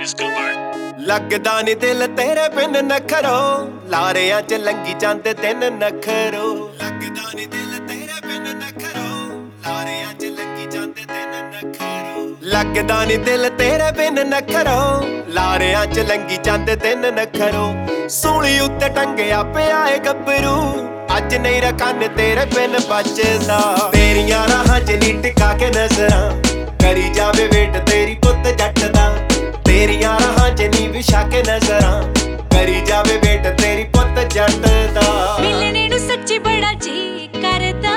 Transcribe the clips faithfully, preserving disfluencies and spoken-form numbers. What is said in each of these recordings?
ਲੱਗਦਾ ਨੀ ਦਿਲ ਤੇਰੇ ਬਿਨ ਨਖਰੋ ਲਾਰਿਆਂ ਚ ਲੰਗੀ ਜਾਂਦੇ ਦਿਨ ਨਖਰੋ ਲੱਗਦਾ ਨੀ ਦਿਲ ਤੇਰੇ ਬਿਨ ਨਖਰੋ ਲਾਰਿਆਂ ਚ ਲੰਗੀ ਜਾਂਦੇ ਦਿਨ ਨਖਰੋ ਲੱਗਦਾ ਨੀ ਦਿਲ ਤੇਰੇ ਬਿਨ ਨਖਰੋ ਲਾਰਿਆਂ ਚ ਲੰਗੀ ਜਾਂਦੇ ਦਿਨ ਨਖਰੋ ਸੂਲੀ ਉੱਤੇ ਟੰਗਿਆ ਪਿਆ ਏ ਗੱਭਰੂ ਅੱਜ ਨਹੀਂ ਰਕਨ ਤੇਰੇ ਬਿਨ ਬਚਦਾ ਤੇਰੀਆਂ ਰਾਹਾਂ ਚ ਨੀ ਟਿਕਾ ਕੇ ਨਜ਼ਰਾਂ ਕਰੀ ਜਾਵੇ ਵੇਟ ਤੇਰੀ ਪੁੱਤ ਜੱਟ ਦਾ ਤੇਰੀਆਂ ਰਾਹਾਂ ਚ ਨੀ ਵਿਛਾ ਕੇ ਨਜ਼ਰਾਂ ਕਰੀ ਜਾਵੇ ਵੇਟ ਤੇਰੀ ਪੁੱਤ ਜੱਟ ਦਾ ਮਿਲਣੇ ਨੂੰ ਸੱਚੀ ਬੜਾ ਜੀ ਕਰਦਾ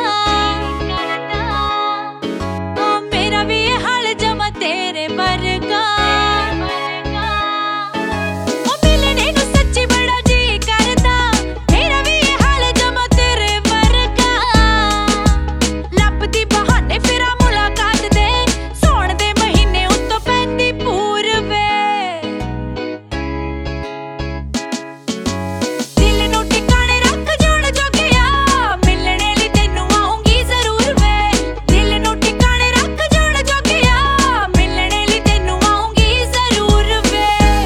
ਓ ਮੇਰਾ ਵੀ ਇਹ ਹਾਲ ਜਮਾ ਤੇਰੇ ਵਰਗਾ ਓ ਮਿਲਣੇ ਨੂੰ ਸੱਚੀ ਬੜਾ ਜੀ ਕਰਦਾ ਮੇਰਾ ਵੀ ਇਹ ਹਾਲ ਜਮਾ ਤੇਰੇ ਵਰਗਾ ਲੱਭਦੀ ਬਹਾਨੇ ਫਿਰਾਂ ਮੁਲਾਕਾਤ ਦੇ ਸੌਣ ਦੇ ਮਹੀਨੇ ਉੱਤੋਂ ਪੈਂਦੀ ਪੂਰਵੇ ਦਿਲ ਨੂੰ ਟਿਕਾਣੇ ਰੱਖ ਜੋੜ ਜੋਗਿਆ ਮਿਲਣੇ ਲਈ ਤੈਨੂੰ ਆਉਂਗੀ ਜ਼ਰੂਰ ਵੇ ਦਿਲ ਨੂੰ ਟਿਕਾਣੇ ਰੱਖ ਜੋੜ ਜੋਗਿਆ ਮਿਲਣੇ ਲਈ ਤੈਨੂੰ ਆਉਂਗੀ ਜ਼ਰੂਰ ਵੇ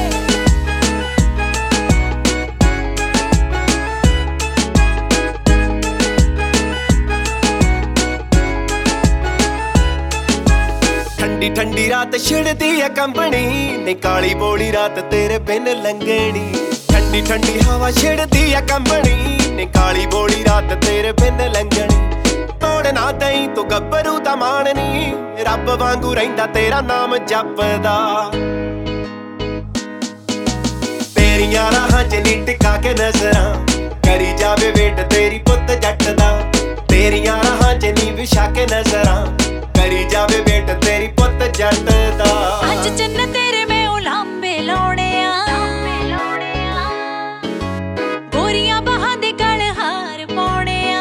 ਠੰਡੀ ਠੰਡੀ ਰਾਤ ਛਿੜਦੀ ਆ ਕੰਬਣੀ ਨੀ ਕਾਲੀ ਬੋਲੀ ਰਾਤ ਤੇਰੇ ਬਿਨ ਲੰਘਣੀ ਠੰਡੀ ਠੰਡੀ ਹਵਾ ਛਿੜਦੀ ਆ ਕੰਬਣੀ ਨੀ ਕਾਲੀ ਬੋਲੀ ਰਾਤ ਤੇਰੇ ਬਿਨ ਲੰਘਣੀ ਤੋੜ ਨਾ ਦਈ ਤੂੰ ਗੱਭਰੂ ਦਾ ਮਾਣ ਨੀ ਰੱਬ ਵਾਂਗੂ ਰਹਿੰਦਾ ਤੇਰਾ ਨਾਮ ਜਪਦਾ ਤੇਰੀਆਂ ਰਾਹਾਂ ਚ ਨੀ ਟਿਕਾ ਕੇ ਨਜ਼ਰਾਂ ਕਰੀ ਜਾਵੇ ਵੇਟ ਤੇਰੀ ਪੁੱਤ ਜੱਟ ਦਾ ਤੇਰੀਆਂ ਰਾਹਾਂ ਚ ਨੀ ਵਿਛਾ ਕੇ ਨਜ਼ਰਾਂ ਕਰੀ ਜਾਵੇ ਵੇਟ ਤੇਰੀ ਪੁੱਤ ਜੱਟ ਦਾ ਅੱਜ ਚੰਨ ਤੇਰੇ ਮੈਂ ਉਲਾਂਬੇ ਲਾਉਣੇ ਆ ਗੋਰੀਆਂ ਬਾਹਾਂ ਦੇ ਗਲ ਹਾਰ ਪਾਉਣੇ ਆ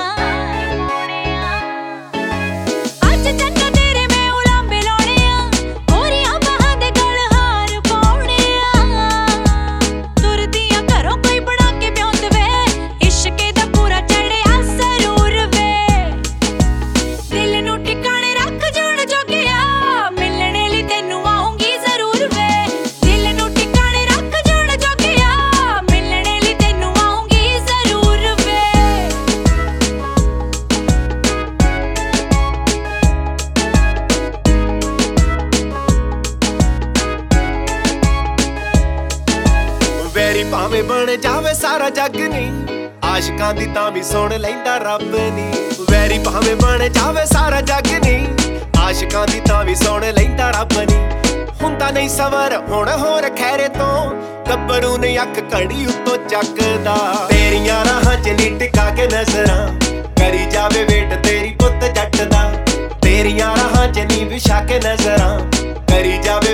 ਅੱਜ ਚੰਨ ਤੇਰੇ ਮੈਂ ਉਲਾਂਬੇ ਲਾਉਣੇ ਆ ਗੋਰੀਆਂ ਬਾਹਾਂ ਦੇ ਗਲ ਹਾਰ ਪਾਉਣੇ ਆ ਤੁਰਦੀਆਂ ਘਰੋਂ ਕੋਈ ਬਣਾ ਕੇ ਬਿਉਂਦ ਵੇ ਇਸ਼ਕੇ ਦਾ ਪੂਰਾ ਚੜਿਆ ਸਰੂਰ ਵੇ ਦਿਲ ਨੂੰ ਟਿਕਾਣੇ ਰੱਖ ਜੋੜ ਜੋਗਿਆ ਮਿਲਣੇ ਲਈ ਤੈਨੂੰ ਆਉਂਗੀ ਜ਼ਰੂਰ ਵੇ ਦਿਲ ਨੂੰ ਟਿਕਾਣੇ ਰੱਖ ਜੋੜ ਜੋਗਿਆ ਮਿਲਣੇ ਲਈ ਤੈਨੂੰ ਆਉਂਗੀ ਜ਼ਰੂਰ ਵੇ ਵੈਰੀ ਭਾਵੇਂ ਬਣ ਜਾਵੇ ਸਾਰਾ ਜੱਗ ਨੀ ਆਸ਼ਿਕਾਂ ਦੀ ਤਾਂ ਵੀ ਸੁਣ ਲੈਂਦਾ ਰੱਬ ਨੀ ਵੈਰੀ ਭਾਵੇਂ ਬਣ ਜਾਵੇ ਸਾਰਾ ਜੱਗ ਨੀ ਆਸ਼ਿਕਾਂ ਦੀ ਤਾਂ ਵੀ ਸੁਣ ਲੈਂਦਾ ਰੱਬ ਨੀ ਹੁੰਦਾ ਨਹੀਂ ਸਬਰ ਹੁਣ ਹੋਰ ਖੈਰੇ ਤੋਂ ਗੱਭਰੂ ਨੇ ਅੱਖ ਘੜੀ ਉੱਤੋਂ ਚੱਕਦਾ ਤੇਰੀਆਂ ਰਾਹਾਂ ਚ ਨੀ ਟਿਕਾ ਕੇ ਨਜ਼ਰਾਂ ਕਰੀ ਜਾਵੇ ਵੇਟ ਤੇਰੀ ਪੁੱਤ ਜੱਟ ਦਾ ਤੇਰੀਆਂ ਰਾਹਾਂ ਚ ਨੀ ਵਿਛਾ ਕੇ ਨਜ਼ਰਾਂ ਕਰੀ ਜਾਵੇ